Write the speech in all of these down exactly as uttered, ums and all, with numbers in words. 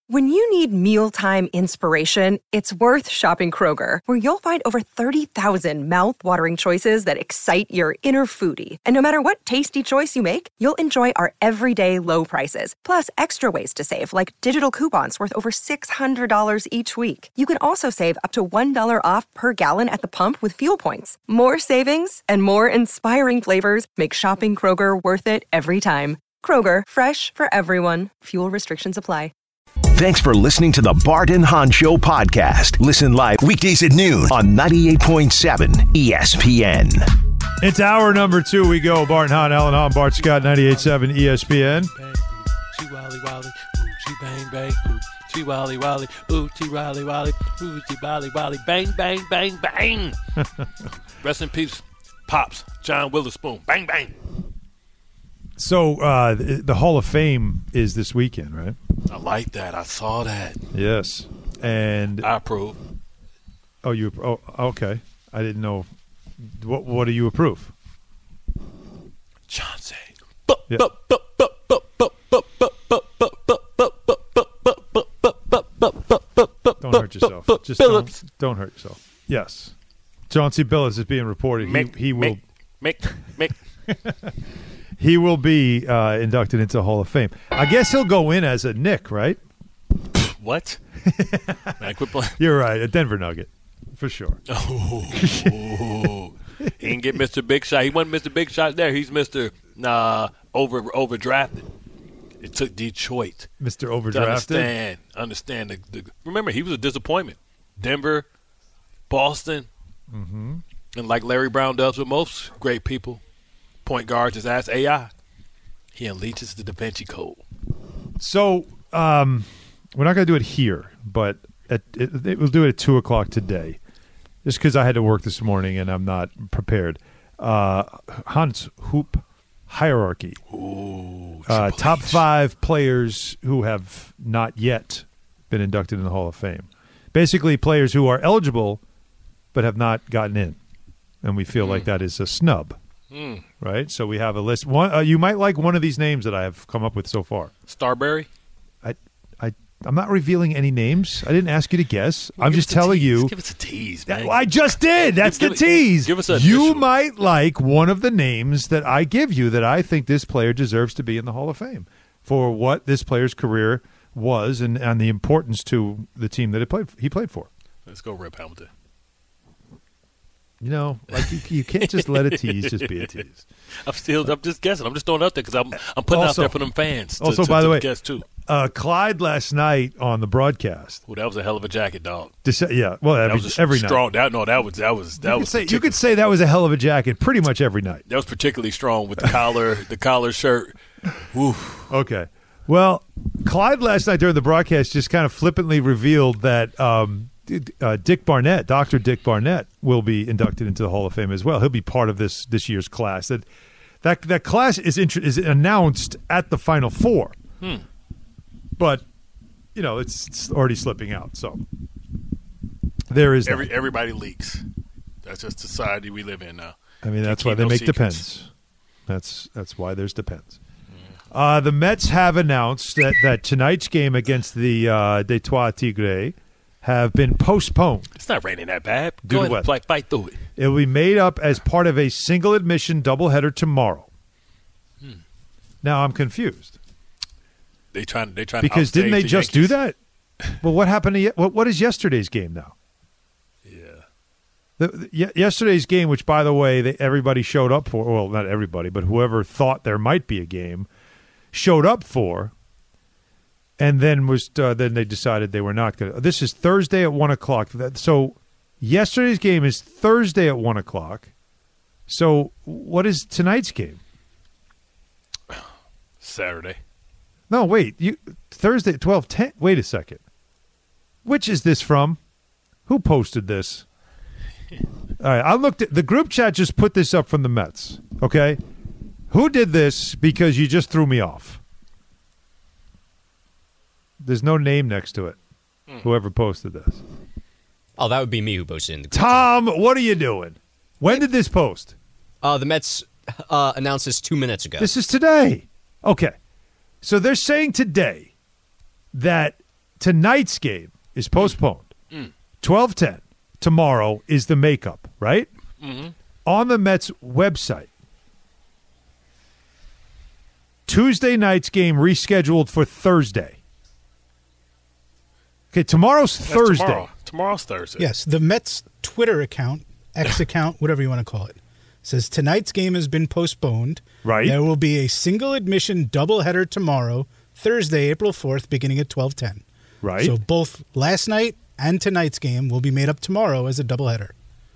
When you need mealtime inspiration, it's worth shopping Kroger, where you'll find over thirty thousand mouth-watering choices that excite your inner foodie. And no matter what tasty choice you make, you'll enjoy our everyday low prices, plus extra ways to save, like digital coupons worth over six hundred dollars each week. You can also save up to one dollar off per gallon at the pump with fuel points. More savings and more inspiring flavors make shopping Kroger worth it every time. Kroger, fresh for everyone. Fuel restrictions apply. Thanks for listening to the Bart and Hahn Show podcast. Listen live weekdays at noon on ninety-eight point seven E S P N. It's hour number two. We go. Bart and Hahn, Alan Hahn, Bart Scott, ninety-eight point seven E S P N. Oochie wally wally, oochie bang bang, oochie wally wally, oochie wally wally, oochie wally wally, bang bang bang bang. Rest in peace, Pops, John Witherspoon, bang bang. So uh, the, the Hall of Fame is this weekend, right? I like that. I saw that. Yes, and I approve. Oh, you? Oh, okay. I didn't know. What? What do you approve? Chauncey. Yeah. Don't hurt yourself. Just don't, don't hurt yourself. Yes, Chauncey Billups is being reported. Make, he he will make make. make. He will be uh, inducted into Hall of Fame. I guess he'll go in as a Knick, right? What? Man, quit playing. You're right, a Denver Nugget, for sure. Oh, he didn't get Mister Big Shot. He wasn't Mister Big Shot there. He's Mister Nah, over overdrafted. It took Detroit. Mister To Overdrafted? understand, understand. The, the, remember, he was a disappointment. Denver, Boston, mm-hmm. and like Larry Brown does with most great people, point guard just ask A I. He unleashes the Da Vinci Code. So um, we're not going to do it here, but at, it, it, we'll do it at two o'clock today, just because I had to work this morning and I'm not prepared. Uh, Hans Hoop Hierarchy. Ooh, uh, top five players who have not yet been inducted in the Hall of Fame. Basically, players who are eligible but have not gotten in, and we feel mm. like that is a snub. Mm. Right, so we have a list. One, uh, you might like one of these names that I have come up with so far. Starberry. I, I, I'm not revealing any names. I didn't ask you to guess. Well, I'm just telling tease. you. Give us a tease, man. That, I just did. That's give, the give, tease. Give us a. You initial. might like one of the names that I give you that I think this player deserves to be in the Hall of Fame for what this player's career was and, and the importance to the team that it played. He played for. Let's go, Rip Hamilton. You know, like you, you can't just let a tease just be a tease. I'm still, I'm just guessing. I'm just throwing it out there because I'm, I'm putting also, out there for them fans. To, also, to, by to the way, guess too. Uh, Clyde last night on the broadcast. Well, that was a hell of a jacket, dog. Dece- yeah, well, that every, was a every strong. night. That, no, that was that was that you was. Could say, you could say that was a hell of a jacket pretty much every night. That was particularly strong with the collar, the collar shirt. Oof. Okay. Well, Clyde last night during the broadcast just kind of flippantly revealed that um, uh, Dick Barnett, Doctor Dick Barnett, will be inducted into the Hall of Fame as well. He'll be part of this this year's class. That that that class is int- is announced at the Final Four, hmm. but you know it's, it's already slipping out. So there is Every that. everybody leaks. That's just the society we live in now. I mean, that's Can't why keep they no make secrets. depends. That's that's why there's depends. Uh, the Mets have announced that, that tonight's game against the uh, Detroit Tigres have been postponed. It's not raining that bad. Due Go to ahead and weather. fight, fight through it. It will be made up as part of a single admission doubleheader tomorrow. Hmm. Now I'm confused They trying. They trying because to didn't they outstage the just Yankees. do that? Well, what happened to ye- what? What is yesterday's game now? Yeah. The, the, ye- yesterday's game, which by the way, they, everybody showed up for. Well, not everybody, but whoever thought there might be a game showed up for, and then was uh, then they decided they were not going to. This is Thursday at one o'clock. So yesterday's game is Thursday at one o'clock. So what is tonight's game? Saturday. No, wait. You Thursday at twelve ten. Wait a second. Which is this from? Who posted this? All right, I looked at the group chat. Just put this up from the Mets. Okay, who did this? Because you just threw me off. There's no name next to it. Mm. Whoever posted this. Oh, that would be me who posted in the group Tom, what are you doing? When did this post? Uh, the Mets uh, announced this two minutes ago. This is today. Okay. So they're saying today that tonight's game is postponed. Mm. twelve ten tomorrow is the makeup, right? Mm-hmm. On the Mets website, Tuesday night's game rescheduled for Thursday. Okay, tomorrow's That's Thursday. Tomorrow. Tomorrow's Thursday. Yes, the Mets Twitter account, X account, whatever you want to call it, says tonight's game has been postponed. Right. There will be a single admission doubleheader tomorrow, Thursday, April fourth, beginning at twelve ten. Right. So both last night and tonight's game will be made up tomorrow as a doubleheader.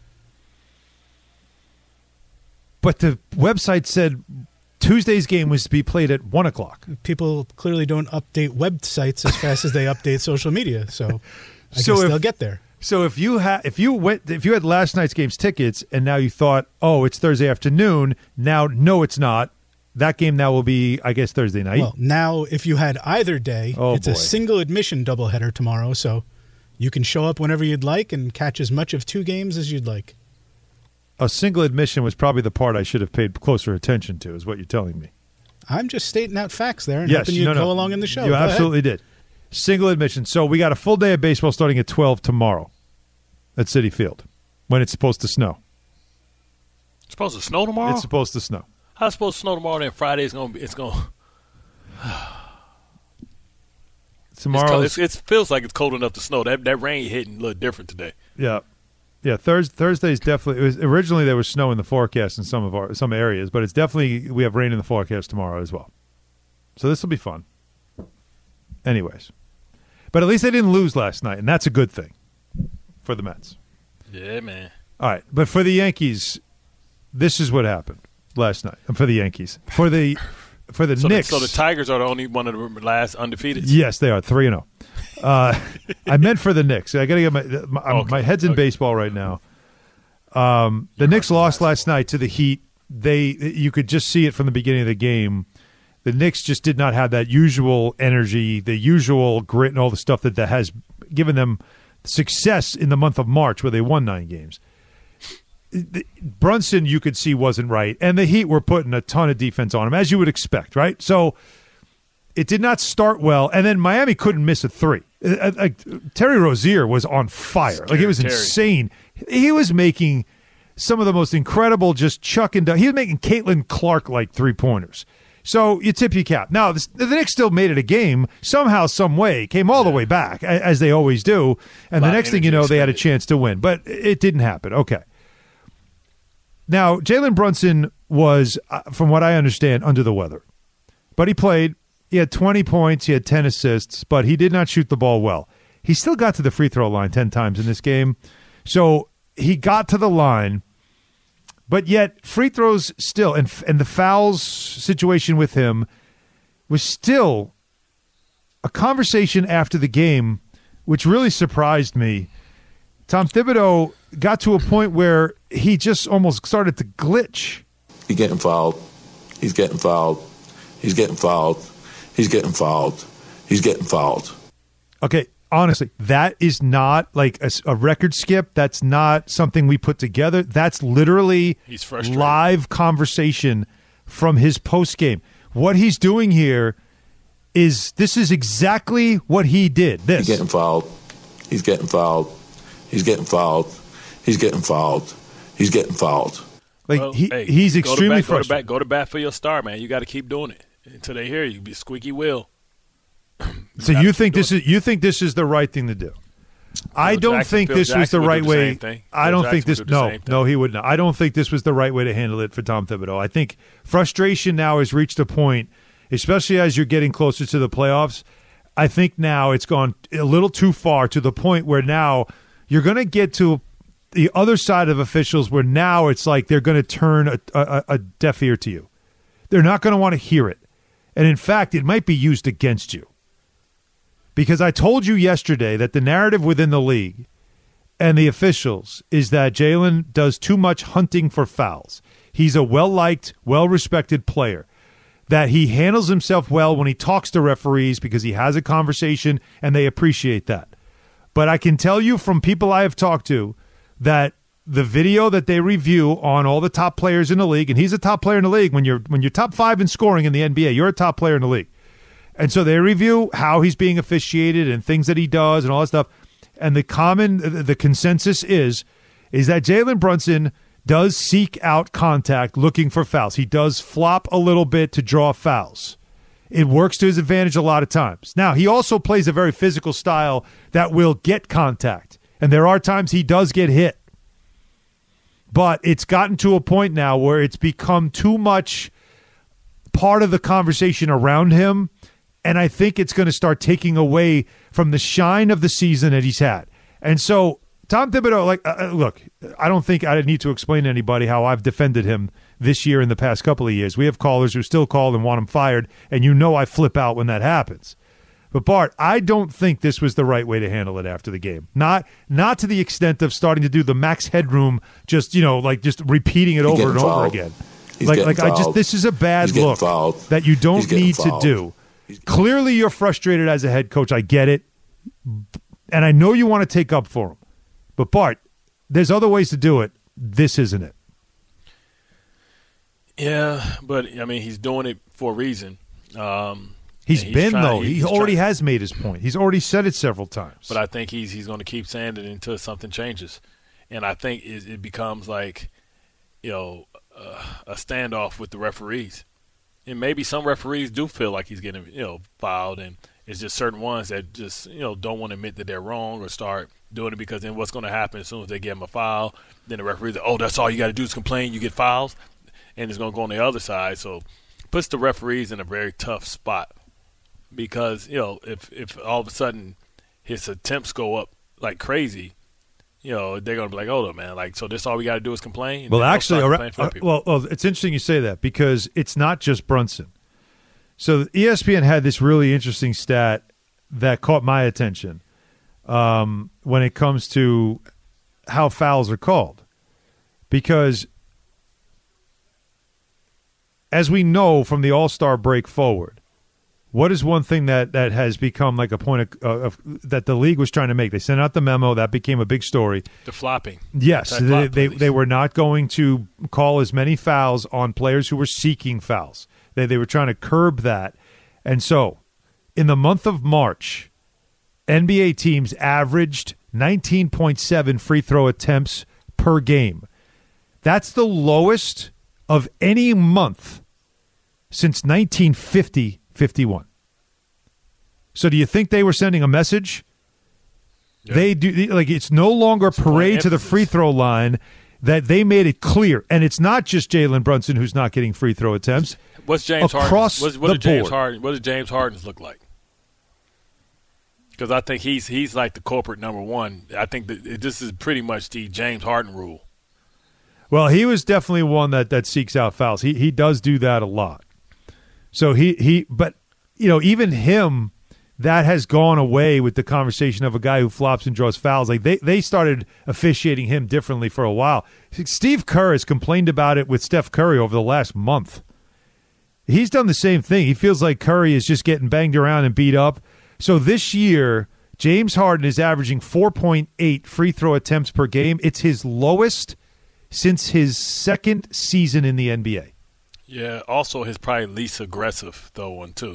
But the website said Tuesday's game was to be played at one o'clock. People clearly don't update websites as fast as they update social media, so I So guess if- they'll get there. So if you had if you went if you had last night's game's tickets and now you thought, oh, it's Thursday afternoon, now no, it's not. That game now will be, I guess, Thursday night. Well, now if you had either day, Oh, it's boy. a single admission doubleheader tomorrow, so you can show up whenever you'd like and catch as much of two games as you'd like. A single admission was probably the part I should have paid closer attention to, is what you're telling me. I'm just stating out facts there and Yes, helping you no, go no. along in the show. You Go ahead. absolutely did. Single admission. So we got a full day of baseball starting at twelve tomorrow at Citi Field when it's supposed to snow. It's supposed to snow tomorrow? It's supposed to snow. How's it supposed to snow tomorrow? Then Friday's gonna be. It's gonna. Tomorrow, It's, it's, it feels like it's cold enough to snow. That that rain hitting a little different today. yeah, yeah. Thursday, Thursday's definitely. It was, originally, there was snow in the forecast in some of our some areas, but it's definitely we have rain in the forecast tomorrow as well. So this will be fun. Anyways, but at least they didn't lose last night, and that's a good thing for the Mets. Yeah, man. All right, but for the Yankees, this is what happened last night. For the Yankees, for the for the So Knicks, The, so the Tigers are the only one of the last undefeated. yes, they are three and zero. Uh, I meant for the Knicks. I got to get my my, Okay, my head's in okay. baseball right now. Um, the Knicks lost last night to the Heat. They you could just see it from the beginning of the game. The Knicks just did not have that usual energy, the usual grit, and all the stuff that, that has given them success in the month of March, where they won nine games. The- Brunson, you could see, wasn't right, and the Heat were putting a ton of defense on him, as you would expect, right? So it did not start well, and then Miami couldn't miss a three. Uh, uh, Terry Rozier was on fire. Like, it was Terry. insane. He was making some of the most incredible just chucking down. He was making Caitlin Clark-like three-pointers. So you tip your cap. Now, the, the Knicks still made it a game somehow, some way, came all the way back, a- as they always do, and Lot the of next thing you energy know, they had a expended. chance to win. But it didn't happen. Okay. Now, Jalen Brunson was, uh, from what I understand, under the weather. But he played. He had twenty points. He had ten assists, but he did not shoot the ball well. He still got to the free throw line ten times in this game. So he got to the line, but yet free throws still, and, and the fouls situation with him was still a conversation after the game, which really surprised me. Tom Thibodeau got to a point where he just almost started to glitch. He's getting fouled. He's getting fouled. He's getting fouled. He's getting fouled. He's getting fouled. Okay, honestly, that is not like a, a record skip. That's not something we put together. That's literally He's frustrated. live conversation from his post game. What he's doing here is this is exactly what he did. This. He's getting fouled. He's getting fouled. He's getting fouled. He's getting fouled. He's getting fouled. Like Well, he, hey, he's go to extremely bat, go to frustrated. bat, go to bat for your star, man. You got to keep doing it until they hear you. Be squeaky wheel. So gotta you keep think doing this is you think this is the right thing to do? I don't Jackson- think Phil this was Jackson the would do right the way. same thing. I Phil don't Jackson think this. would do the No, same thing. no, he would not. I don't think this was the right way to handle it for Tom Thibodeau. I think frustration now has reached a point, especially as you're getting closer to the playoffs. I think now it's gone a little too far to the point where now you're going to get to the other side of officials where now it's like they're going to turn a, a, a deaf ear to you. They're not going to want to hear it. And in fact, it might be used against you. Because I told you yesterday that the narrative within the league and the officials is that Jalen does too much hunting for fouls. He's a well-liked, well-respected player. That he handles himself well when he talks to referees because he has a conversation and they appreciate that. But I can tell you from people I have talked to that the video that they review on all the top players in the league, and he's a top player in the league when you're when you're top five in scoring in the N B A, you're a top player in the league. And so they review how he's being officiated and things that he does and all that stuff. And the common, the consensus is, is that Jalen Brunson does seek out contact looking for fouls. He does flop a little bit to draw fouls. It works to his advantage a lot of times. Now, he also plays a very physical style that will get contact. And there are times he does get hit. But it's gotten to a point now where it's become too much part of the conversation around him. And I think it's going to start taking away from the shine of the season that he's had. And so Tom Thibodeau, like, uh, look, I don't think I need to explain to anybody how I've defended him this year and the past couple of years. We have callers who still call and want him fired, and you know I flip out when that happens. But, Bart, I don't think this was the right way to handle it after the game. Not not to the extent of starting to do the Max Headroom, just, you know, like just repeating it He's over and over fouled. again. He's like, like I fouled. just this is a bad He's look fouled. that you don't He's need to fouled. do. Clearly, you're frustrated as a head coach. I get it. And I know you want to take up for him. But, Bart, there's other ways to do it. This isn't it. Yeah, but, I mean, he's doing it for a reason. Um, he's, he's been, trying, though. He, he he's already trying, has made his point. He's already said it several times. But I think he's he's going to keep saying it until something changes. And I think it, it becomes like, you know, uh, a standoff with the referees. And maybe some referees do feel like he's getting, you know, fouled, and it's just certain ones that just, you know, don't want to admit that they're wrong or start doing it, because then what's going to happen as soon as they give him a foul, then the referees, oh, that's all you got to do is complain, you get fouls, and it's going to go on the other side. So it puts the referees in a very tough spot, because, you know, if, if all of a sudden his attempts go up like crazy, you know, they're going to be like, oh, man, like, so this all we got to do is complain? And well, they'll actually, start uh, complaining for uh, people. well, well, it's interesting you say that, because it's not just Brunson. So E S P N had this really interesting stat that caught my attention um, when it comes to how fouls are called. Because as we know from the All-Star break forward, what is one thing that, that has become like a point of, uh, of that the league was trying to make? They sent out the memo. That became a big story. The flopping. Yes, they, Flop they, police. they were not going to call as many fouls on players who were seeking fouls. They, they were trying to curb that. And so in the month of March, N B A teams averaged nineteen point seven free throw attempts per game. That's the lowest of any month since nineteen fifty fifty-one. So do you think they were sending a message? Yeah. They do, like, it's no longer a parade to the free throw line, that they made it clear. And it's not just Jalen Brunson who's not getting free throw attempts. What's James across Harden? What's, what the did James board. Harden? What did James Harden's look like? Because I think he's he's like the corporate number one. I think that this is pretty much the James Harden rule. Well, he was definitely one that, that seeks out fouls. He he does do that a lot. So he he, but you know, even him, that has gone away with the conversation of a guy who flops and draws fouls. Like they they started officiating him differently for a while. Steve Kerr has complained about it with Steph Curry over the last month. He's done the same thing. He feels like Curry is just getting banged around and beat up. So this year, James Harden is averaging four point eight free throw attempts per game. It's his lowest since his second season in the N B A. Yeah, also his probably least aggressive, though, one, too.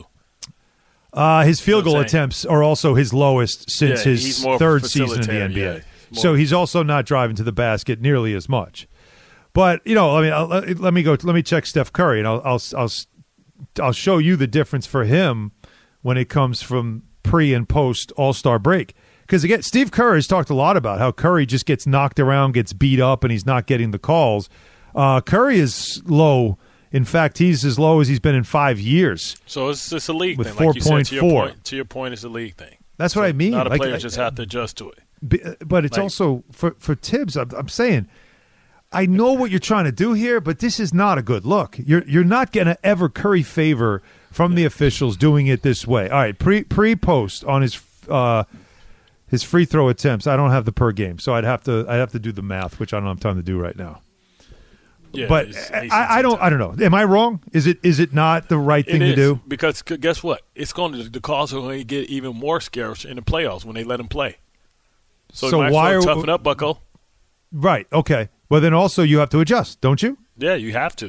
Uh, his field You know goal what I'm saying? attempts are also his lowest since Yeah, his he's more third season in the facilitator, N B A. yeah. More- So he's also not driving to the basket nearly as much. But, you know, I mean, I'll, let me go. Let me check Steph Curry, and I'll, I'll, I'll, I'll show you the difference for him when it comes from pre and post All-Star break. Because, again, Steve Kerr has talked a lot about how Curry just gets knocked around, gets beat up, and he's not getting the calls. Uh, Curry is low. In fact, he's as low as he's been in five years. So it's just a league With thing. Like you said, to your four point four. point, to your point, it's a league thing. That's So what I mean. A lot of Like, players I- just have to adjust to it. Be- But it's Like- also for for Tibbs. I'm, I'm saying, I know what you're trying to do here, but this is not a good look. You're you're not going to ever curry favor from the officials doing it this way. All right, pre pre post on his uh, his free throw attempts. I don't have the per game, so I'd have to I'd have to do the math, which I don't have time to do right now. Yeah, but it's- I, it's- I don't I don't know. Am I wrong? Is it is it not the right thing It to is, do? because c- guess what? It's going to the calls are going to get even more scarce in the playoffs when they let him play. So, So you might why as well are- toughen up, Bucko? Right. Okay. Well, then also you have to adjust, don't you? Yeah, you have to,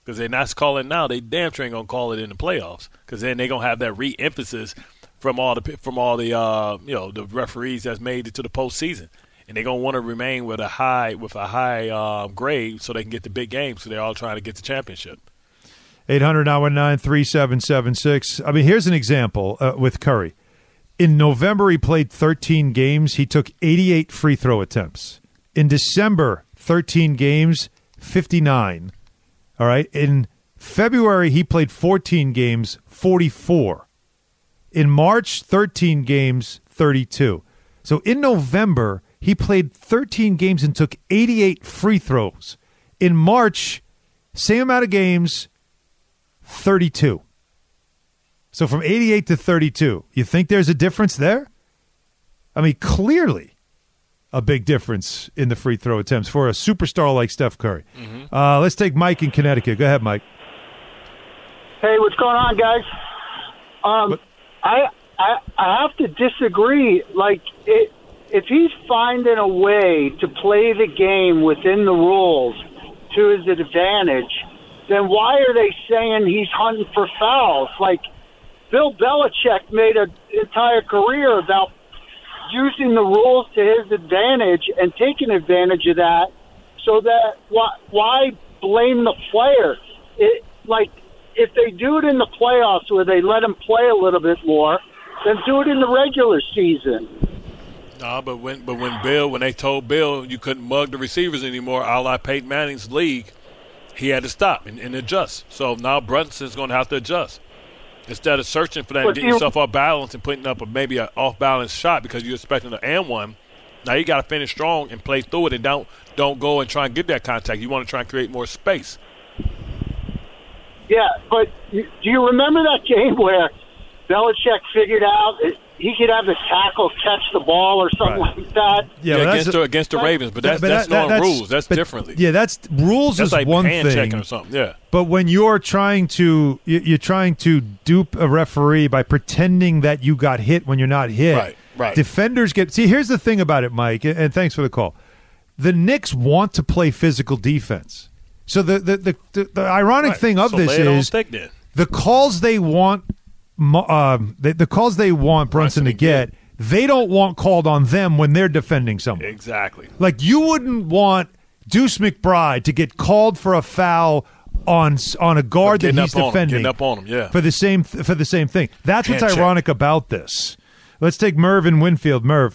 because they're not calling now. They damn sure ain't gonna call it in the playoffs, because then they're gonna have that re-emphasis from all the from all the uh, you know the referees that's made it to the postseason, and they're gonna want to remain with a high with a high uh, grade so they can get the big games. So they're all trying to get the championship. eight hundred nine one nine three seven seven six. I mean, here's an example uh, with Curry. In November, he played thirteen games. He took eighty-eight free throw attempts. In December, thirteen games, fifty-nine. All right. In February, he played fourteen games, forty-four. In March, thirteen games, thirty-two. So in November, he played thirteen games and took eighty-eight free throws. In March, same amount of games, thirty-two. So from eighty-eight to thirty-two. You think there's a difference there? I mean, clearly a big difference in the free throw attempts for a superstar like Steph Curry. Mm-hmm. Uh, let's take Mike in Connecticut. Go ahead, Mike. Hey, what's going on, guys? Um, What? I, I I have to disagree. Like, it, if he's finding a way to play the game within the rules to his advantage, then why are they saying he's hunting for fouls? Like, Bill Belichick made an entire career about using the rules to his advantage and taking advantage of that. So that why, why blame the player? It like. If they do it in the playoffs where they let him play a little bit more, then do it in the regular season. No, but when but when Bill when they told Bill you couldn't mug the receivers anymore, a la Peyton Manning's league, he had to stop and, and adjust. So now Brunson's going to have to adjust. Instead of searching for that and getting yourself off balance and putting up a, maybe an off-balance shot because you're expecting an and one, now you got to finish strong and play through it and don't don't go and try and get that contact. You want to try and create more space. Yeah, but do you remember that game where Belichick figured out he could have the tackle catch the ball or something Right. like that? Yeah, Yeah, but against that's the, against the Ravens, but that's but that's that- on that's- rules. That's but- differently. Yeah, that's rules That's is like one hand thing. checking or something. Yeah. But when you're trying to you- you're trying to dupe a referee by pretending that you got hit when you're not hit, Right, right. defenders get. See, here's the thing about it, Mike, and thanks for the call. The Knicks want to play physical defense. So the the the, the, the ironic Right. thing of So this lay it on is thick then. the calls they want, mo- um, the, the calls they want Brunson, Brunson to to get, they don't want called on them when they're defending someone. Exactly. Like, you wouldn't want Deuce McBride to get called for a foul on on a guard that Getting he's up on him, defending getting up on him, yeah. for the same for the same thing. That's what's Hand check. ironic about this. Let's take Merv in Winfield. Merv.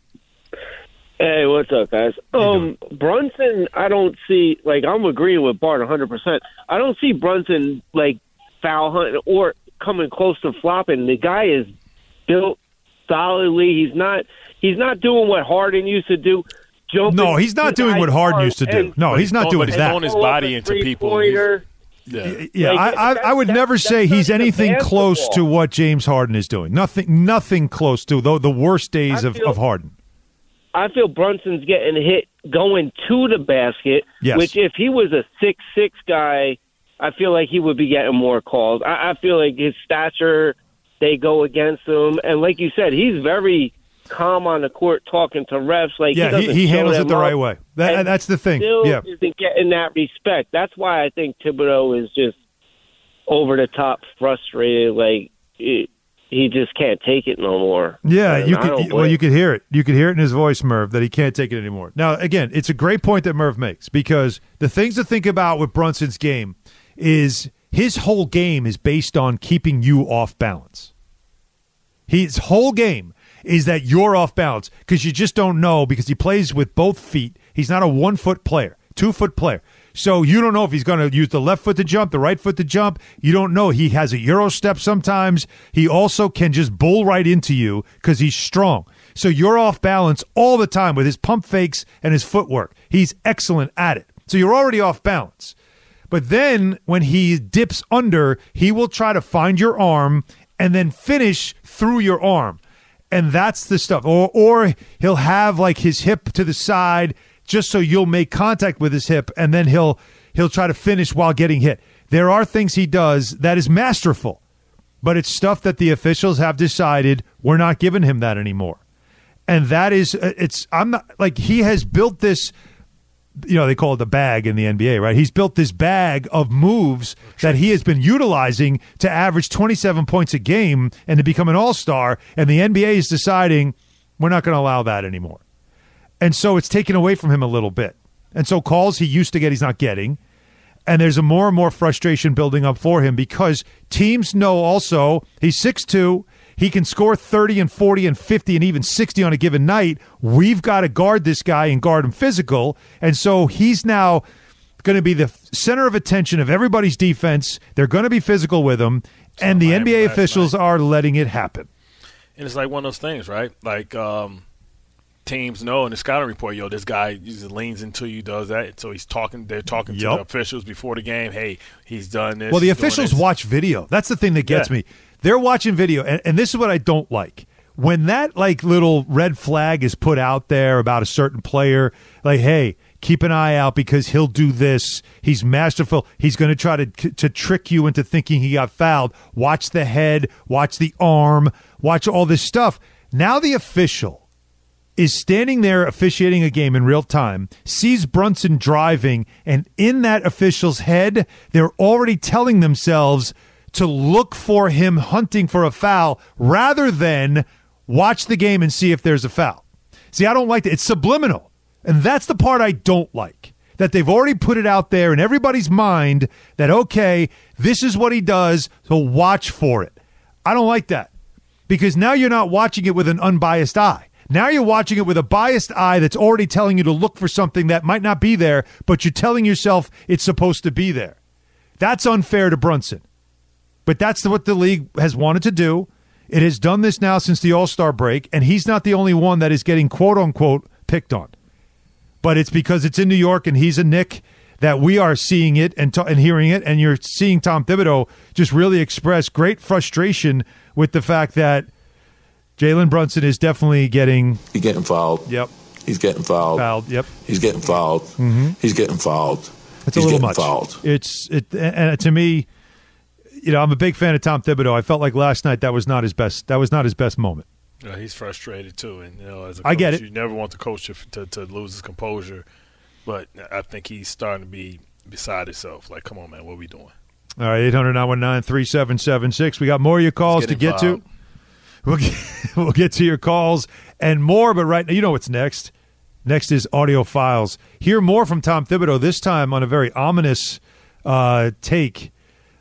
Hey, what's up, guys? Um, Brunson, I don't see, like, I'm agreeing with Bart one hundred percent. I don't see Brunson, like, foul hunting or coming close to flopping. The guy is built solidly. He's not he's not doing what Harden used to do. Jumping No, he's not doing what Harden used to do. No, he's not doing he's that. throwing his body into people. Three-pointer. Yeah. Yeah, Like, I, I, I would that- never that- say that's he's not even anything close to basketball. what James Harden is doing. Nothing, nothing close to the, the worst days I of, feel- of Harden. I feel Brunson's getting hit going to the basket, Yes. which if he was a six six guy, I feel like he would be getting more calls. I, I feel like his stature, they go against him. And like you said, he's very calm on the court talking to refs. Like Yeah, he, he, doesn't he show handles it them the up, right way. That, and that's the thing. Still Yeah. isn't getting that respect. That's why I think Thibodeau is just over the top frustrated. Like it, he just can't take it no more. Yeah, And you I don't could. Well, blame you could hear it. You could hear it in his voice, Merv, that he can't take it anymore. Now, again, it's a great point that Merv makes because the things to think about with Brunson's game is his whole game is based on keeping you off balance. His whole game is that you're off balance because you just don't know because he plays with both feet. He's not a one foot player, two foot player. So you don't know if he's going to use the left foot to jump, the right foot to jump. You don't know. He has a Euro step sometimes. He also can just bull right into you because he's strong. So you're off balance all the time with his pump fakes and his footwork. He's excellent at it. So you're already off balance. But then when he dips under, he will try to find your arm and then finish through your arm. And that's the stuff. Or or he'll have like his hip to the side just so you'll make contact with his hip, and then he'll he'll try to finish while getting hit. There are things he does that is masterful, but it's stuff that the officials have decided we're not giving him that anymore. And that is, it's, I'm not, like, he has built this you know, they call it the bag in the N B A, right? He's built this bag of moves that he has been utilizing to average twenty-seven points a game and to become an all-star, and the N B A is deciding we're not going to allow that anymore. And so it's taken away from him a little bit. And so calls he used to get, he's not getting. And there's a more and more frustration building up for him because teams know also he's six two. He can score thirty and forty and fifty and even sixty on a given night. We've got to guard this guy and guard him physical. And so he's now going to be the center of attention of everybody's defense. They're going to be physical with him. And the N B A officials are letting it happen. And it's like one of those things, right? Like um, teams know in the scouting report, yo, this guy usually leans into you, does that. So he's talking. They're talking to Yep. the officials before the game. Hey, he's done this. Well, the he's doing officials this. watch video. That's the thing that gets Yeah. me. They're watching video, and, and this is what I don't like. When that like little red flag is put out there about a certain player, like, hey, keep an eye out because he'll do this. He's masterful. He's going to try to to trick you into thinking he got fouled. Watch the head. Watch the arm. Watch all this stuff. Now the official is standing there officiating a game in real time, sees Brunson driving, and in that official's head, they're already telling themselves to look for him hunting for a foul rather than watch the game and see if there's a foul. See, I don't like that. It's subliminal. And that's the part I don't like, that they've already put it out there in everybody's mind that, okay, this is what he does, so watch for it. I don't like that because now you're not watching it with an unbiased eye. Now you're watching it with a biased eye that's already telling you to look for something that might not be there, but you're telling yourself it's supposed to be there. That's unfair to Brunson. But that's what the league has wanted to do. It has done this now since the All-Star break, and he's not the only one that is getting quote-unquote picked on. But it's because it's in New York and he's a Knick that we are seeing it and, t- and hearing it, and you're seeing Tom Thibodeau just really express great frustration with the fact that Jalen Brunson is definitely getting... He's getting fouled. Yep. He's getting fouled. Fouled, yep. He's getting fouled. Mm-hmm. He's getting fouled. It's He's a little getting much. fouled. It's it, and to me, you know, I'm a big fan of Tom Thibodeau. I felt like last night that was not his best. That was not his best moment. Yeah, he's frustrated too, and you know, as a I coach, get it. You never want the coach to, to to lose his composure, but I think he's starting to be beside himself. Like, come on, man, what are we doing? All right, eight hundred nine one nine three seven seven six. We got more of your calls to get fouled. to. We'll get, we'll get to your calls and more, but right now, you know what's next. Next is Audio Files. Hear more from Tom Thibodeau, this time on a very ominous uh, take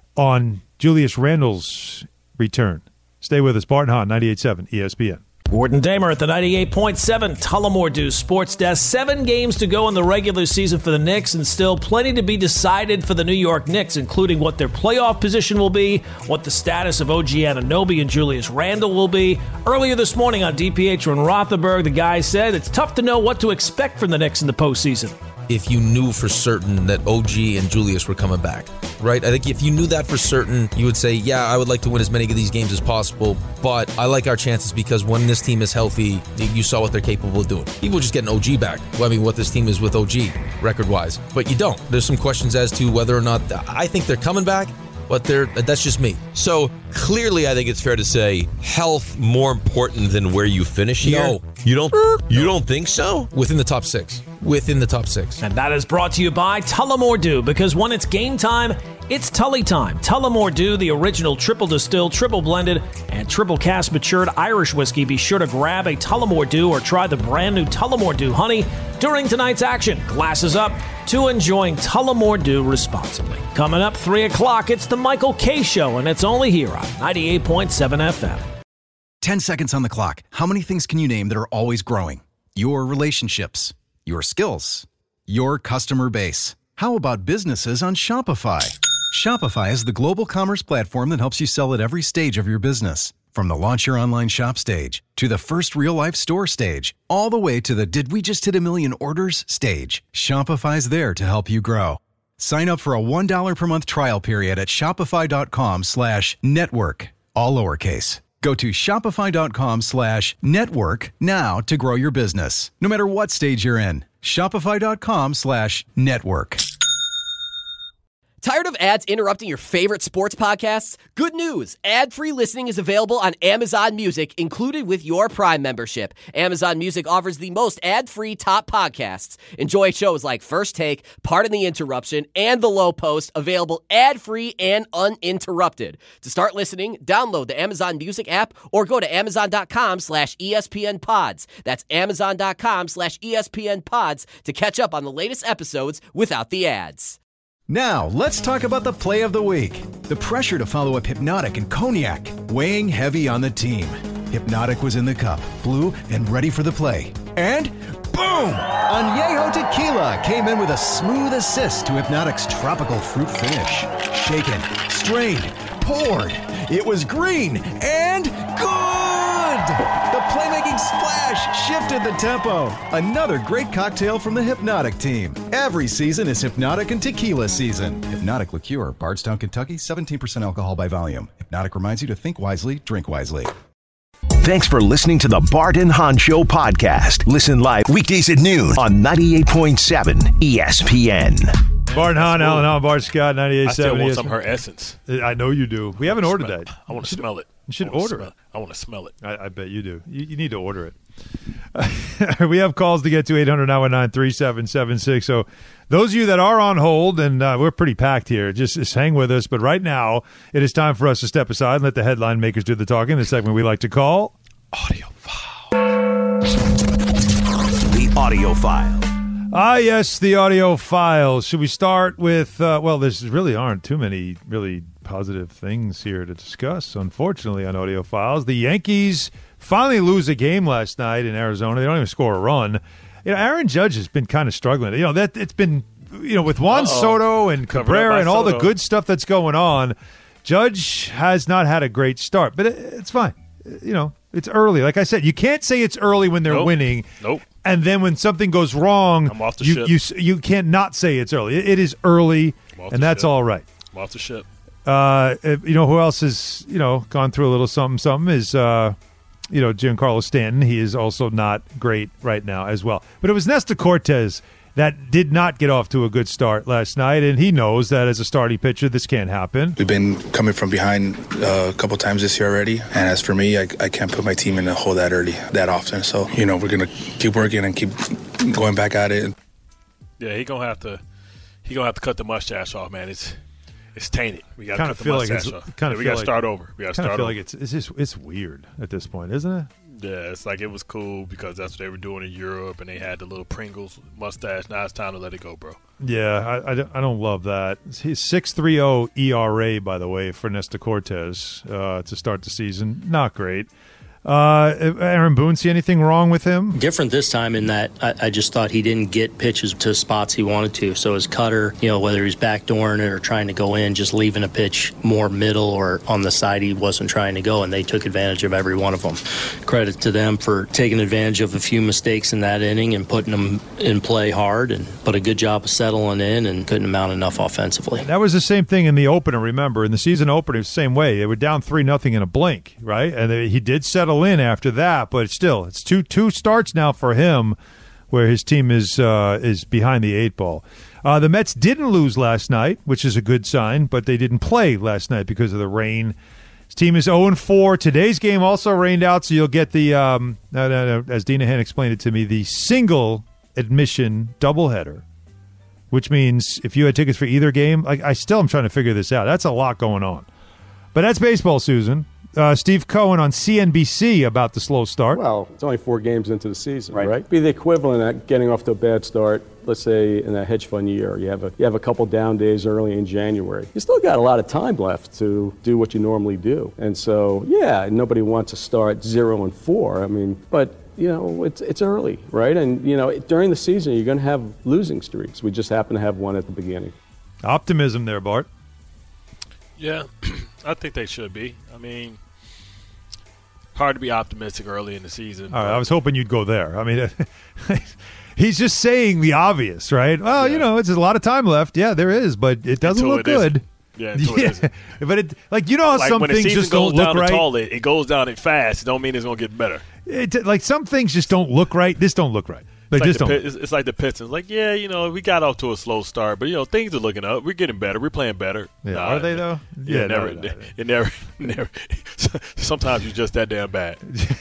on Julius Randle's return. Stay with us. Bart and Hahn, ninety-eight point seven E S P N. Gordon Damer at the ninety-eight point seven Tullamore Dew Sports Desk. Seven games to go in the regular season for the Knicks, and still plenty to be decided for the New York Knicks, including what their playoff position will be, what the status of O G Anunoby and Julius Randle will be. Earlier this morning on D P H and Rothenberg, the guy said it's tough to know what to expect from the Knicks in the postseason. If you knew for certain that O G and Julius were coming back, right? I think if you knew that for certain, you would say, yeah, I would like to win as many of these games as possible, but I like our chances because when this team is healthy, you saw what they're capable of doing. People just getting O G back. Well, I mean, what this team is with O G, record-wise. But you don't. There's some questions as to whether or not, I think they're coming back, but they're that's just me. So clearly, I think it's fair to say health more important than where you finish here. No. You don't you don't think so? Within the top six. Within the top six. And that is brought to you by Tullamore Dew, because when it's game time, it's Tully time. Tullamore Dew, the original triple distilled, triple blended, and triple cask matured Irish whiskey. Be sure to grab a Tullamore Dew or try the brand new Tullamore Dew Honey during tonight's action. Glasses up to enjoying Tullamore Dew responsibly. Coming up three o'clock, it's the Michael K. Show, and it's only here on ninety-eight point seven F M. Ten seconds on the clock. How many things can you name that are always growing? Your relationships, your skills, your customer base. How about businesses on Shopify? Shopify is the global commerce platform that helps you sell at every stage of your business. From the launch your online shop stage to the first real-life store stage, all the way to the did we just hit a million orders stage. Shopify's there to help you grow. Sign up for a one dollar per month trial period at shopify.com slash network, all lowercase. Go to shopify.com slash network now to grow your business, no matter what stage you're in. Shopify.com slash network. Tired of ads interrupting your favorite sports podcasts? Good news! Ad-free listening is available on Amazon Music, included with your Prime membership. Amazon Music offers the most ad-free top podcasts. Enjoy shows like First Take, Pardon the Interruption, and The Low Post, available ad-free and uninterrupted. To start listening, download the Amazon Music app or go to amazon.com slash ESPN pods. That's amazon.com slash ESPN pods to catch up on the latest episodes without the ads. Now, let's talk about the play of the week. The pressure to follow up Hypnotic and Cognac, weighing heavy on the team. Hypnotic was in the cup, blue, and ready for the play. And boom! Añejo Tequila came in with a smooth assist to Hypnotic's tropical fruit finish. Shaken, strained, poured. It was green and good! The playmaking splash shifted the tempo. Another great cocktail from the Hypnotic team. Every season is Hypnotic and Tequila season. Hypnotic Liqueur, Bardstown, Kentucky, seventeen percent alcohol by volume. Hypnotic reminds you to think wisely, drink wisely. Thanks for listening to the Bart and Hahn Show podcast. Listen live weekdays at noon on ninety-eight point seven E S P N. Bart and Hahn, Alan Hahn, Bart Scott, ninety-eight point seven. I still want some of her essence. I know you do. We haven't ordered smell, that. I want to smell it. You should I wanna order smell, it. I want to smell it. I, I bet you do. You, you need to order it. We have calls to get to eight hundred nine one nine three seven seven six. So those of you that are on hold, and uh, we're pretty packed here, just, just hang with us. But right now, it is time for us to step aside and let the headline makers do the talking. The segment we like to call Audio File. The Audio File. Ah, yes, the audio files. Should we start with, uh, well, there really aren't too many really positive things here to discuss, unfortunately, on audio files. The Yankees finally lose a game last night in Arizona. They don't even score a run. You know, Aaron Judge has been kind of struggling. You know, that it's been, you know, with Juan Uh-oh. Soto and Cabrera and all Soto. the good stuff that's going on, Judge has not had a great start, but it, it's fine. You know, it's early. Like I said, you can't say it's early when they're nope. winning. Nope. And then when something goes wrong, I'm off the you, ship. you you can't not say it's early. It, it is early, and that's ship. all right. I'm off the ship. Uh, you know who else has you know gone through a little something something is uh, you know Giancarlo Stanton. He is also not great right now as well. But it was Nestor Cortez that did not get off to a good start last night, and he knows that as a starting pitcher, this can't happen. We've been coming from behind uh, a couple times this year already, and as for me, I, I can't put my team in a hole that early, that often. So, you know, we're going to keep working and keep going back at it. Yeah, he gonna have to. He gonna have to cut the mustache off, man. It's it's tainted. We got to cut the mustache like off. Kind yeah, of we got to like, start over. We got to start feel over. Like it's it's just it's weird at this point, isn't it? Yeah, it's like it was cool because that's what they were doing in Europe, and they had the little Pringles mustache. Now it's time to let it go, bro. Yeah, I, I, don't, I don't love that. He's six point three oh E R A, by the way, for Nestor Cortez uh, to start the season. Not great. Uh, Aaron Boone, see anything wrong with him? Different this time in that I, I just thought he didn't get pitches to spots he wanted to. So his cutter, you know, whether he's backdooring it or trying to go in, just leaving a pitch more middle or on the side he wasn't trying to go, and they took advantage of every one of them. Credit to them for taking advantage of a few mistakes in that inning and putting them in play hard, and but a good job of settling in and couldn't amount enough offensively. That was the same thing in the opener, remember. In the season opener, it was the same way. They were down three nothing in a blink, right? And they, he did settle in after that, but still, it's two two starts now for him where his team is uh, is behind the eight ball. Uh, the Mets didn't lose last night, which is a good sign, but they didn't play last night because of the rain. His team is oh and four. Today's game also rained out, so you'll get the, um, no, no, no, as Dina Hen explained it to me, the single admission doubleheader, which means if you had tickets for either game, like I still am trying to figure this out. That's a lot going on. But that's baseball, Susan. Uh, Steve Cohen on C N B C about the slow start. Well, it's only four games into the season, right? right? Be the equivalent of getting off to a bad start. Let's say in a hedge fund year, you have a you have a couple down days early in January. You still got a lot of time left to do what you normally do, and so yeah, nobody wants to start zero and four. I mean, but. You know, it's it's early, right? And, you know, during the season, you're going to have losing streaks. We just happen to have one at the beginning. Optimism there, Bart. Yeah, I think they should be. I mean, hard to be optimistic early in the season. All right, I was hoping you'd go there. I mean, he's just saying the obvious, right? Well, yeah. you know, it's a lot of time left. Yeah, there is, but it doesn't Until look it good. Isn't. Yeah, until yeah. it isn't. But it, like, you know how like some when things the season just goes don't look down right? The toilet, it goes down it fast. It don't mean it's going to get better. It, like, some things just don't look right. This don't look right. They it's just like the, don't. It's, it's like the Pistons. Like, yeah, you know, we got off to a slow start, but you know, things are looking up. We're getting better. We're playing better. Yeah, nah, are they though? Yeah, Yeah, never. no, no, no. It never, never. Sometimes you're just that damn bad.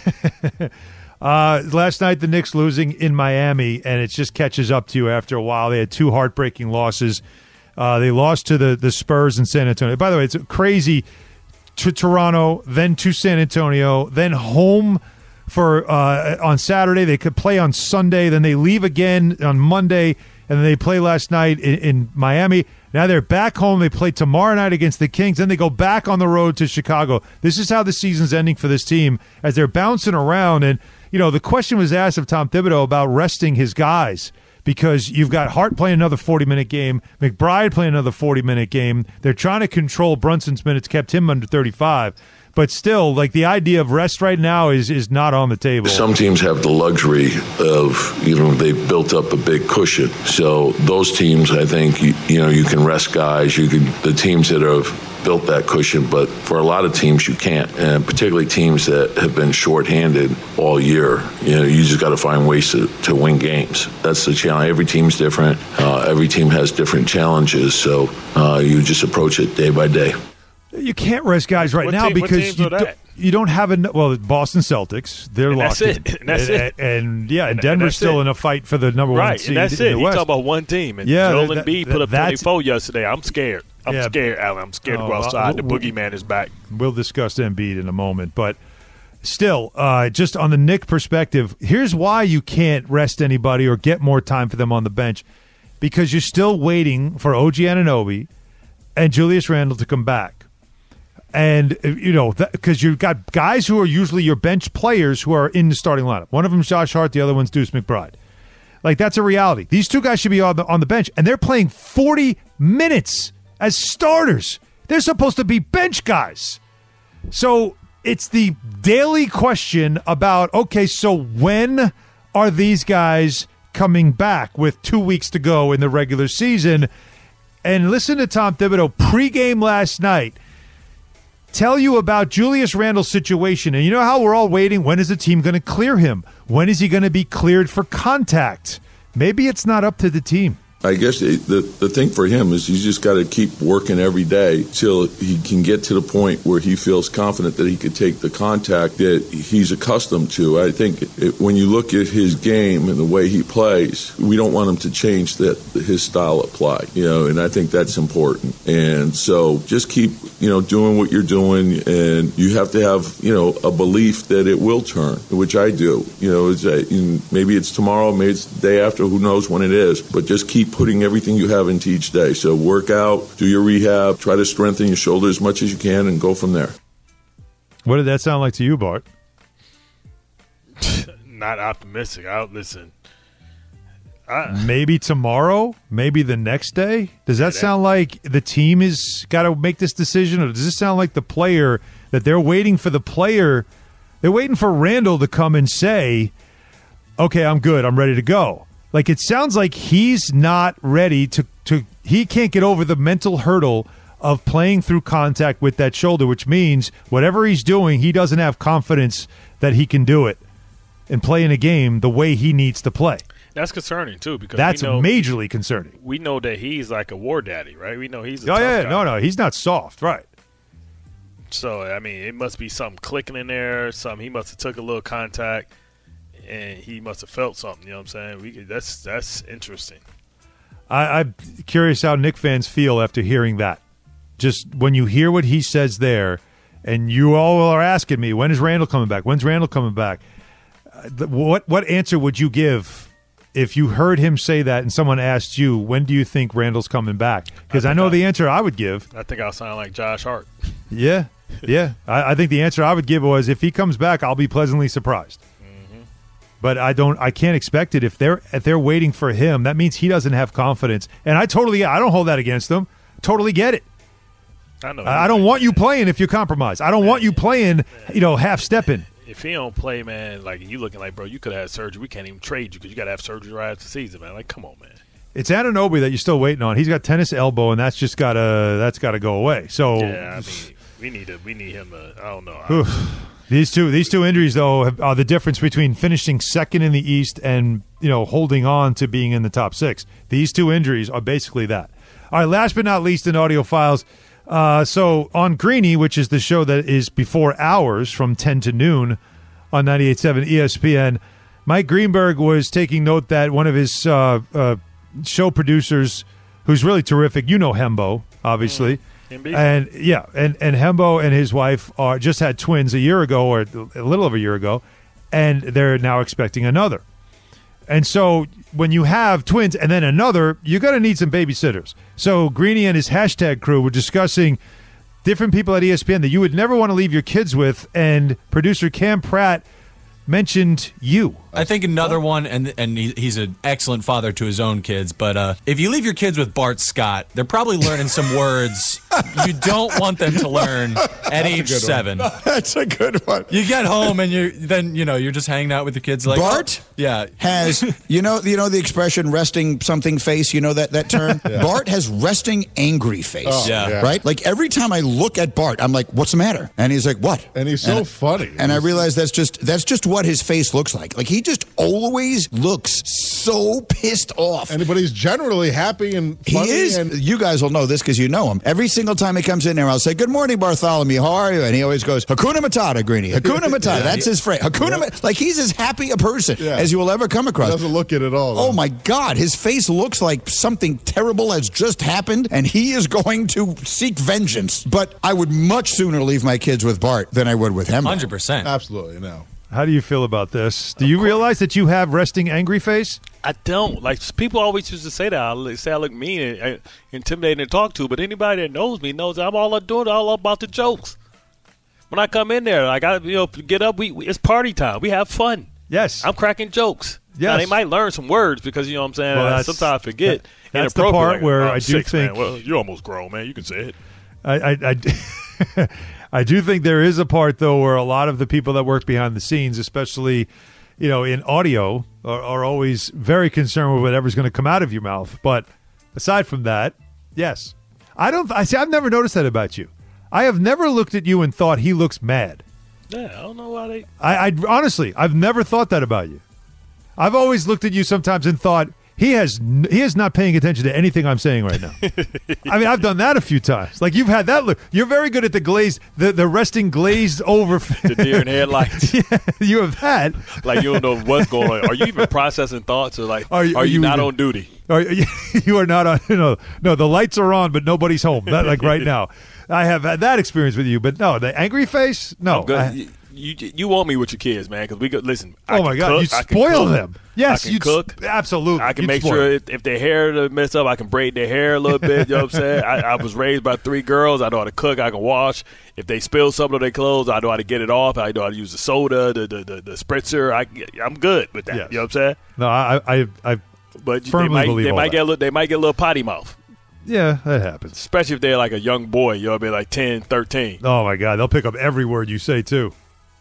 uh, last night, the Knicks losing in Miami, and it just catches up to you after a while. They had two heartbreaking losses. Uh, they lost to the the Spurs in San Antonio. By the way, it's crazy. To Toronto, then to San Antonio, then home for uh, on Saturday. They could play on Sunday, then they leave again on Monday, and then they play last night in, in Miami. Now they're back home. They play tomorrow night against the Kings. Then they go back on the road to Chicago. This is how the season's ending for this team as they're bouncing around. And, you know, the question was asked of Tom Thibodeau about resting his guys, because you've got Hart playing another forty-minute game, McBride playing another forty-minute game. They're trying to control Brunson's minutes, kept him under thirty-five. But still, like, the idea of rest right now is is not on the table. Some teams have the luxury of, you know, they've built up a big cushion. So those teams, I think, you, you know, you can rest guys. You can, the teams that have built that cushion, but for a lot of teams you can't, and particularly teams that have been shorthanded all year. You know, you just got to find ways to, to win games. That's the challenge. Every team's different. Uh, every team has different challenges, so uh, you just approach it day by day. You can't rest guys right What now team- what because teams you, are do, that? you don't have a well. Boston Celtics, they're And locked that's in. it. And that's and, it. And, and, yeah, and, And- and Denver's that's still it. in a fight for the number one Right, seed and that's in it. the You West. talk about one team, and Yeah, Joel that- Embiid that- put up that's- twenty-four yesterday. I'm scared. I'm Yeah. scared, Alan. I'm scared Oh, to go well, outside. The we'll- boogeyman is back. We'll discuss Embiid in a moment, but still, uh, just on the Knick perspective, here's why you can't rest anybody or get more time for them on the bench, because you're still waiting for O G Anunoby and Julius Randle to come back. And, you know, because you've got guys who are usually your bench players who are in the starting lineup. One of them's Josh Hart, the other one's Deuce McBride. Like, that's a reality. These two guys should be on the, on the bench, and they're playing forty minutes as starters. They're supposed to be bench guys. So it's the daily question about, okay, so when are these guys coming back with two weeks to go in the regular season? And listen to Tom Thibodeau pregame last night tell you about Julius Randle's situation. And you know how we're all waiting? When is the team going to clear him? When is he going to be cleared for contact? Maybe it's not up to the team. I guess the, the the thing for him is he's just got to keep working every day till he can get to the point where he feels confident that he could take the contact that he's accustomed to. I think it, when you look at his game and the way he plays, we don't want him to change that his style of play, you know, and I think that's important. And so just keep, you know, doing what you're doing, and you have to have, you know, a belief that it will turn, which I do. You know, it's a, maybe it's tomorrow, maybe it's the day after, who knows when it is, but just keep putting everything you have into each day. So work out, do your rehab, try to strengthen your shoulder as much as you can, and go from there. What did that sound like to you, Bart? Not optimistic. I listen. I, Maybe tomorrow, maybe the next day. Does that sound like the team is got to make this decision, or does this sound like the player that they're waiting for the player? They're waiting for Randle to come and say, "Okay, I'm good. I'm ready to go." Like, it sounds like he's not ready to, to he can't get over the mental hurdle of playing through contact with that shoulder, which means whatever he's doing, he doesn't have confidence that he can do it and play in a game the way he needs to play. That's concerning, too, because That's we know, majorly concerning. We know that he's like a war daddy, right? We know he's a Oh, tough yeah, guy. no, no, he's not soft, right. So, I mean, it must be something clicking in there. Something he must have took a little contact, and he must have felt something. You know what I'm saying? We could, that's that's interesting. I, I'm curious how Knick fans feel after hearing that. Just when you hear what he says there, and you all are asking me, when is Randle coming back? When's Randle coming back? Uh, the, what what answer would you give if you heard him say that and someone asked you, when do you think Randle's coming back? Because I, I know I, the answer I would give. I think I'll sound like Josh Hart. Yeah, yeah. I, I think the answer I would give was, if he comes back, I'll be pleasantly surprised. Mm-hmm. But I don't. I can't expect it if they're if they're waiting for him. That means he doesn't have confidence, and I totally. I don't hold that against them. Totally get it. I know. I don't want you playing if you're compromised. I don't want you playing, you know, half stepping. If he don't play, man, like, you looking like, bro, you could have had surgery. We can't even trade you because you got to have surgery right after the season, man. Like, come on, man. It's Anunoby that you're still waiting on. He's got tennis elbow, and that's just gotta that's got to go away. So yeah, I mean, we need to we need him to. I don't know. I, These two, these two injuries, though, have, are the difference between finishing second in the East and, you know, holding on to being in the top six. These two injuries are basically that. All right, last but not least in audio files. Uh, so on Greeny, which is the show that is before ours from ten to noon on ninety-eight point seven E S P N, Mike Greenberg was taking note that one of his uh, uh, show producers, who's really terrific, you know Hembo, obviously. Mm, and yeah, and, and Hembo and his wife are just had twins a year ago, or a little over a year ago, and they're now expecting another. And so when you have twins and then another, you're going to need some babysitters. So Greeny and his hashtag crew were discussing different people at E S P N that you would never want to leave your kids with, and producer Cam Pratt mentioned you. I think another one, and and he, he's an excellent father to his own kids, but uh, if you leave your kids with Bart Scott, they're probably learning some words you don't want them to learn at age seven. One. That's a good one. You get home and you then you know you're just hanging out with your kids like Bart. Oh, yeah, has you know you know the expression resting something face. You know that that term. Yeah. Bart has resting angry face. Oh, yeah. yeah, right. Like every time I look at Bart, I'm like, "What's the matter?" And he's like, "What?" And he's so and, funny. And he's, I realize that's just that's just what his face looks like. Like he just always looks so pissed off. And but he's generally happy and funny. He is. And you guys will know this because you know him. Every single time he comes in there, I'll say, "Good morning, Bartholomew. How are you?" And he always goes, "Hakuna Matata, Greeny. Hakuna Matata." yeah, That's his phrase. Hakuna Matata. Like he's as happy a person yeah. as you will ever come across. He doesn't look it at all. Though. Oh my God, his face looks like something terrible has just happened, and he is going to seek vengeance. But I would much sooner leave my kids with Bart than I would with him. Hundred percent, absolutely. No. How do you feel about this? Do you realize that you have resting angry face? I don't. Like, people always used to say that. I look, say I look mean and uh, intimidating to talk to, but anybody that knows me knows I'm all doing all about the jokes. When I come in there, like, I you know, get up, we, we it's party time. We have fun. Yes. I'm cracking jokes. Yes. Now, they might learn some words because, you know what I'm saying, well, I, sometimes I forget. That, that's the part where like, oh, I do six, think. Man. Well, you're almost grown, man. You can say it. I, I, I I do think there is a part, though, where a lot of the people that work behind the scenes, especially, you know, in audio, are, are always very concerned with whatever's going to come out of your mouth. But aside from that, yes. I don't. I see. I've never noticed that about you. I have never looked at you and thought he looks mad. Yeah, I don't know why they. I, I honestly, I've never thought that about you. I've always looked at you sometimes and thought, He has he is not paying attention to anything I'm saying right now. I mean, I've done that a few times. Like, you've had that look. You're very good at the glazed, the, the resting glazed over. The deer in headlights. Yeah, you have that. Like, you don't know what's going on. Are you even processing thoughts, or like, are you, are you, you not even, on duty? Are you, you are not on. You know, no, the lights are on, but nobody's home. That, like right now, I have had that experience with you. But no, the angry face. No, I, You you want me with your kids, man? Because we could listen. I oh my God, cook, you spoil them. Yes, I can you cook. Absolutely, I can You'd make spoil. sure if, if their hair messed up, I can braid their hair a little bit. You know what I'm saying? I, I was raised by three girls. I know how to cook. I can wash. If they spill something on their clothes, I know how to get it off. I know how to use the soda, the the, the, the spritzer. I I'm good with that. Yes. You know what I'm saying? No, I I I but firmly they might, believe they all might that. get a little, they might get a little potty mouth. Yeah, that happens. Especially if they're like a young boy. You know, be like ten, thirteen. Oh my God, they'll pick up every word you say too.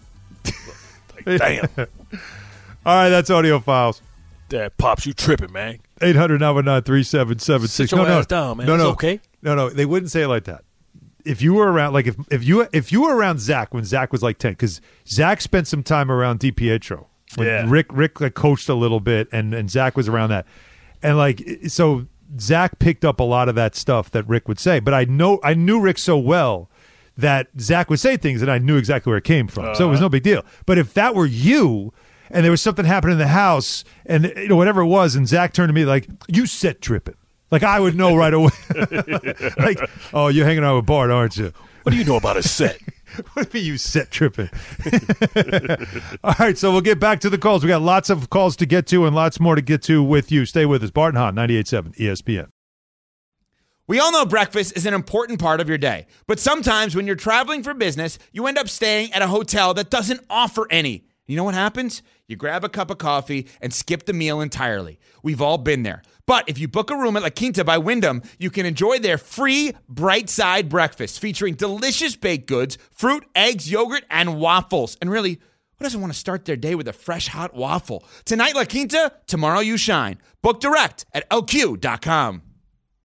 Damn. All right, that's Audio Files. Dad, Pops, you tripping, man. eight hundred nine one nine three seven seven six. Sit your No, no, ass down, man. no, It's no, okay. no, no. They wouldn't say it like that. If you were around, like if if you if you were around Zach when Zach was like ten, because Zach spent some time around DiPietro. When Yeah. Rick Rick like, coached a little bit, and and Zach was around that, and like so Zach picked up a lot of that stuff that Rick would say. But I know I knew Rick so well that Zach would say things, and I knew exactly where it came from. So it was no big deal. But if that were you, and there was something happening in the house, and you know whatever it was, and Zach turned to me like, "You set tripping," like I would know right away. Like, "Oh, you're hanging out with Bart, aren't you?" What do you know about a set? What do you mean you set tripping? All right, so we'll get back to the calls. We got lots of calls to get to and lots more to get to with you. Stay with us. Bart and Hahn, ninety-eight point seven E S P N. We all know breakfast is an important part of your day, but sometimes when you're traveling for business, you end up staying at a hotel that doesn't offer any. You know what happens? You grab a cup of coffee and skip the meal entirely. We've all been there. But if you book a room at La Quinta by Wyndham, you can enjoy their free Bright Side breakfast featuring delicious baked goods, fruit, eggs, yogurt, and waffles. And really, who doesn't want to start their day with a fresh, hot waffle? Tonight, La Quinta, tomorrow you shine. Book direct at L Q dot com.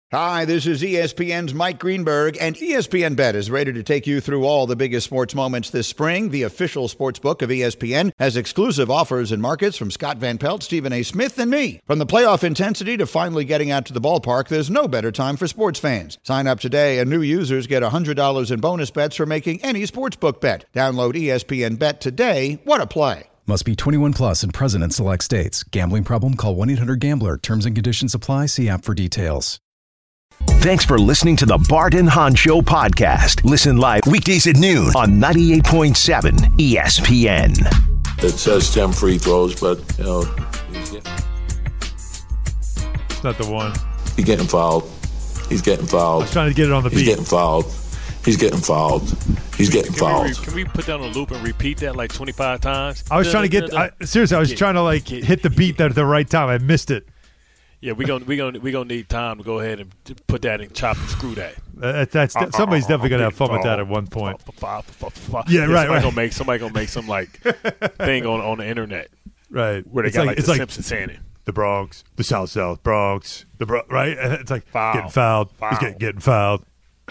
Hi, this is E S P N's Mike Greenberg, and E S P N Bet is ready to take you through all the biggest sports moments this spring. The official sports book of E S P N has exclusive offers and markets from Scott Van Pelt, Stephen A. Smith, and me. From the playoff intensity to finally getting out to the ballpark, there's no better time for sports fans. Sign up today, and new users get one hundred dollars in bonus bets for making any sportsbook bet. Download E S P N Bet today. What a play. Must be twenty-one plus and present in select states. Gambling problem? Call one eight hundred gambler. Terms and conditions apply. See app for details. Thanks for listening to the Bart and Hahn Show podcast. Listen live weekdays at noon on ninety-eight point seven E S P N. It says ten free throws, but, you know, It's not the one. he's getting fouled. He's getting fouled. I was trying to get it on the He's beat. getting fouled. He's getting fouled. He's getting Can we, fouled. re- can we put that on a loop and repeat that like twenty-five times? I was trying to get I, seriously. I was Get- trying to like get- hit the beat at the right time. I missed it. Yeah, we're gonna we gonna we gonna need time to go ahead and t- put that and chop and screw that. Uh, that's somebody's definitely gonna have fun with that at one point. Yeah, right, Somebody right. gonna make somebody gonna make some like thing on on the internet, Right. Where they It's got like- like, it's the like- Simpsons saying it. The Bronx, the South South Bronx, the Bro- right. And it's like Foul. getting fouled. He's Foul. getting, getting fouled.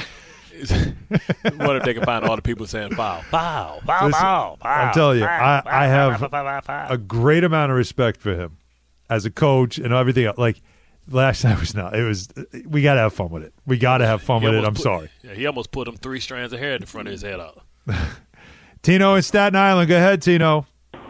What if they can find all the people saying foul, foul, foul, Listen, foul, foul? I'm telling you, I, foul, I foul, have foul, foul, foul. a great amount of respect for him as a coach and everything else. Like last night was not. It was. We got to have fun with it. We got to have fun He with it. almost I'm put- sorry. Yeah, he almost put them three strands of hair in the front of his head out. Tino in Staten Island. Go ahead, Tino.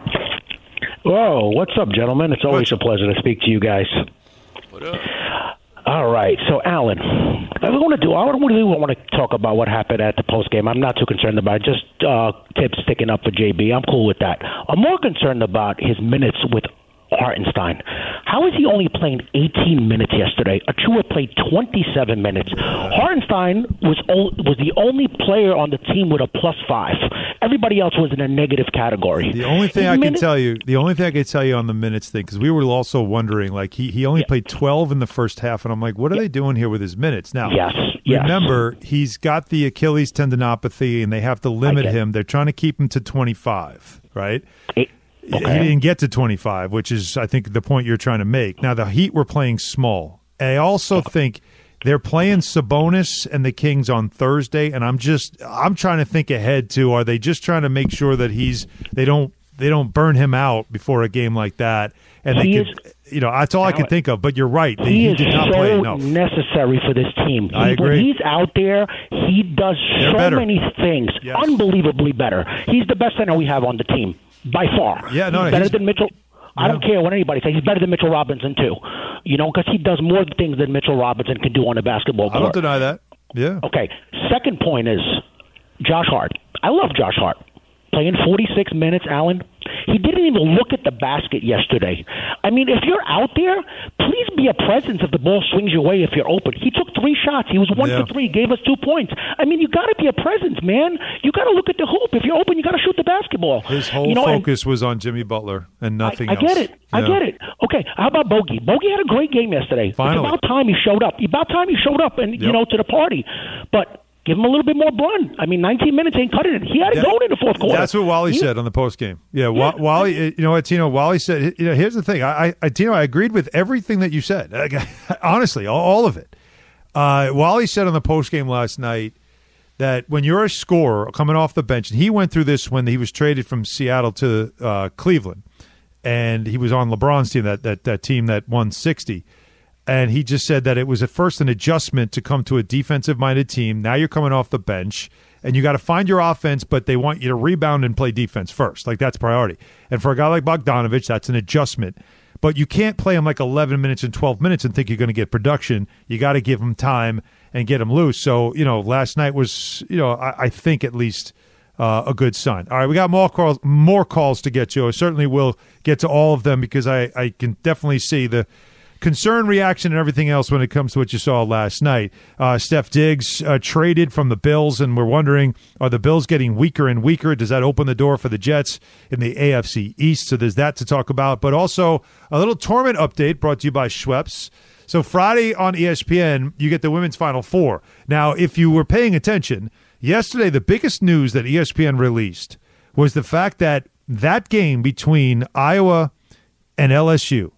Whoa, what's up, gentlemen? It's always a pleasure to speak to you guys. What up? All right, so Alan, I want to do. I don't really want to talk about what happened at the post game. I'm not too concerned about it. Just uh, tips sticking up for J B. I'm cool with that. I'm more concerned about his minutes with Hartenstein. How is he only playing eighteen minutes yesterday? Achua played twenty-seven minutes. Hartenstein was o- was the only player on the team with a plus five. Everybody else was in a negative category. The only thing His I can minute- tell you, the only thing I can tell you on the minutes thing, because we were also wondering, like he he only played twelve in the first half, and I'm like, what are they doing here with his minutes? Now, Yes, yes. remember he's got the Achilles tendinopathy, and they have to limit get it. him. They're trying to keep him to twenty-five, right? okay. He didn't get to twenty-five, which is, I think, the point you're trying to make. Now, the Heat were playing small. I also think they're playing Sabonis and the Kings on Thursday, and I'm just I'm trying to think ahead to, are they just trying to make sure that he's they don't they don't burn him out before a game like that, and they He could, is- you know, that's all I can think of. But you're right, they, He he is did not so play enough. necessary for this team. He, I agree. When he's out there, he does They're so better. many things, Yes. unbelievably better. He's the best center we have on the team by far. Yeah, no, he's better he's- than Mitchell. I don't care what anybody says. He's better than Mitchell Robinson too. You know, because he does more things than Mitchell Robinson can do on the basketball I court. don't deny that. Yeah. Okay. Second point is Josh Hart. I love Josh Hart. Playing forty-six minutes, Allen. He didn't even look at the basket yesterday. I mean, if you're out there, please be a presence if the ball swings your way if you're open. He took three shots. He was one Yeah. for three, gave us two points. I mean, you got to be a presence, man. You got to look at the hoop. If you're open, you got to shoot the basketball. His whole you know, and- focus was on Jimmy Butler and nothing I else. get it. I Yeah. get it. Okay, how about Bogey? Bogey had a great game yesterday. Finally. It's about time he showed up. About time he showed up and you Yep. know to the party. But give him a little bit more run. I mean, nineteen minutes ain't cutting it. He had it That- going in the fourth quarter. That's what Wally He- said on the post game. Yeah, Wa- Wally. You know what, Tino? Wally said. You know, here's the thing. I, I, Tino, I agreed with everything that you said. Like, honestly, all, all of it. Uh, Wally said on the post game last night that when you're a scorer coming off the bench, and he went through this when he was traded from Seattle to uh, Cleveland, and he was on LeBron's team, that that that team that won sixty. And he just said that it was at first an adjustment to come to a defensive-minded team. Now you're coming off the bench, and you got to find your offense, but they want you to rebound and play defense first. Like, that's priority. And for a guy like Bogdanovich, that's an adjustment. But you can't play him like eleven minutes and twelve minutes and think you're going to get production. You got to give him time and get him loose. So, you know, last night was, you know, I, I think at least uh, a good sign. All right, we got more calls, more calls to get to. I certainly will get to all of them because I, I can definitely see the concern, reaction, and everything else when it comes to what you saw last night. Uh, Steph Diggs uh, traded from the Bills, and we're wondering, are the Bills getting weaker and weaker? Does that open the door for the Jets in the A F C East? So there's that to talk about. But also a little tournament update brought to you by Schweppes. So Friday on E S P N, you get the Women's Final Four. Now, if you were paying attention, yesterday the biggest news that E S P N released was the fact that that game between Iowa and L S U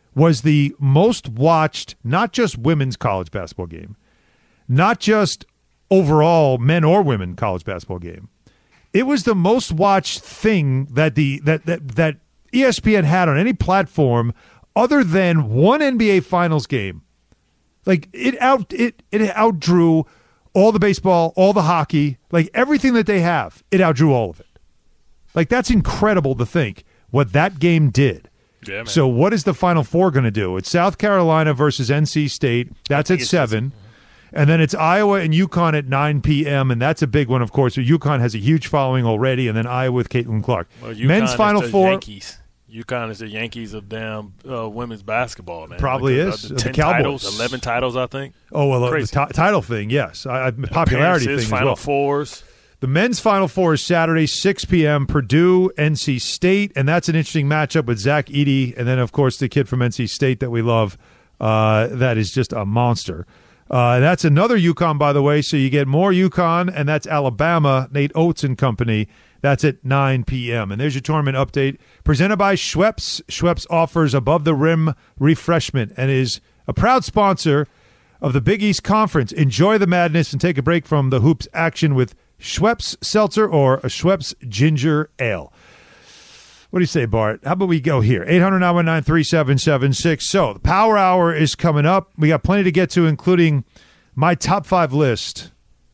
was the most watched, not just women's college basketball game, not just overall men or women college basketball game. It was the most watched thing that the that that, that E S P N had on any platform other than one N B A Finals game. Like it out it it outdrew all the baseball, all the hockey, like everything that they have. It outdrew all of it. Like that's incredible to think what that game did. Yeah, man. So what is the Final Four going to do? It's South Carolina versus N C State. That's at seven. And then it's Iowa and UConn at nine p.m., and that's a big one, of course. So UConn has a huge following already, and then Iowa with Caitlin Clark. Well, UConn Men's Final is the Four. Yankees. UConn is the Yankees of damn uh, women's basketball, man. Probably because, is. Uh, the, ten the Cowboys. Titles, eleven titles, I think. Oh, well, uh, the t- title thing, yes. I, I, popularity thing as Final well. Fours. The men's Final Four is Saturday, six p.m., Purdue, N C State, and that's an interesting matchup with Zach Edey, and then, of course, the kid from N C State that we love. Uh, that is just a monster. Uh, that's another UConn, by the way, so you get more UConn, and that's Alabama, Nate Oates and company. That's at nine p.m. And there's your tournament update presented by Schweppes. Schweppes offers above-the-rim refreshment and is a proud sponsor of the Big East Conference. Enjoy the madness and take a break from the hoops action with Schweppes Seltzer or a Schweppes Ginger Ale. What do you say, Bart? How about we go here? eight hundred nine one nine three seven seven six. So the Power Hour is coming up. We got plenty to get to, including my top five list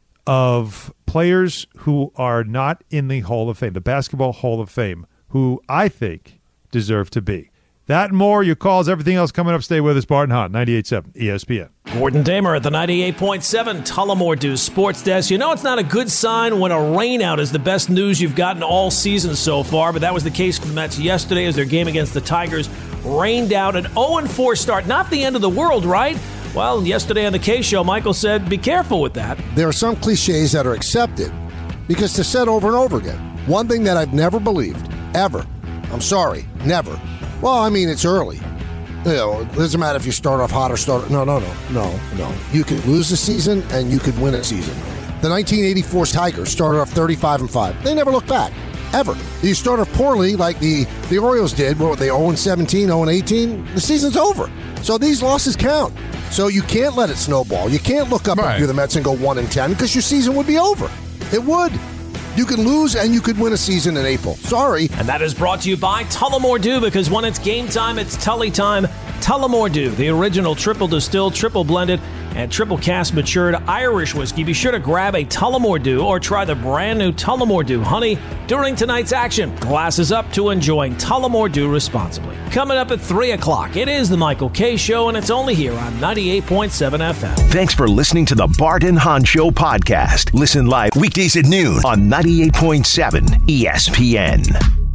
of players who are not in the Hall of Fame, the Basketball Hall of Fame, who I think deserve to be. That and more, your calls, everything else coming up. Stay with us, Bart and Hahn, ninety-eight point seven E S P N. Gordon Damer at the ninety-eight point seven Tullamore Dew Sports Desk. You know it's not a good sign when a rainout is the best news you've gotten all season so far, but that was the case for the Mets yesterday as their game against the Tigers rained out. An oh and four start. Not the end of the world, right? Well, yesterday on the K Show, Michael said, be careful with that. There are some cliches that are accepted because they're said over and over again. One thing that I've never believed, ever, I'm sorry, never. Well, I mean, it's early. You know, it doesn't matter if you start off hot or start. No, no, no, no, no. You could lose a season and you could win a season. The nineteen eighty-four Tigers started off thirty-five and five. They never looked back, ever. You start off poorly like the, the Orioles did. What were they, oh and seventeen, oh and eighteen? The season's over. So these losses count. So you can't let it snowball. You can't look up right. at the Mets and go one and ten because your season would be over. It would. You could lose and you could win a season in April. Sorry. And that is brought to you by Tullamore Dew, because when it's game time, it's Tully time. Tullamore Dew, the original triple distilled, triple blended, and triple cast matured Irish whiskey. Be sure to grab a Tullamore Dew or try the brand new Tullamore Dew Honey during tonight's action. Glasses up to enjoying Tullamore Dew responsibly. Coming up at three o'clock, it is the Michael K. Show, and it's only here on ninety-eight point seven F M. Thanks for listening to the Bart and Hahn Show podcast. Listen live weekdays at noon on ninety-eight point seven E S P N.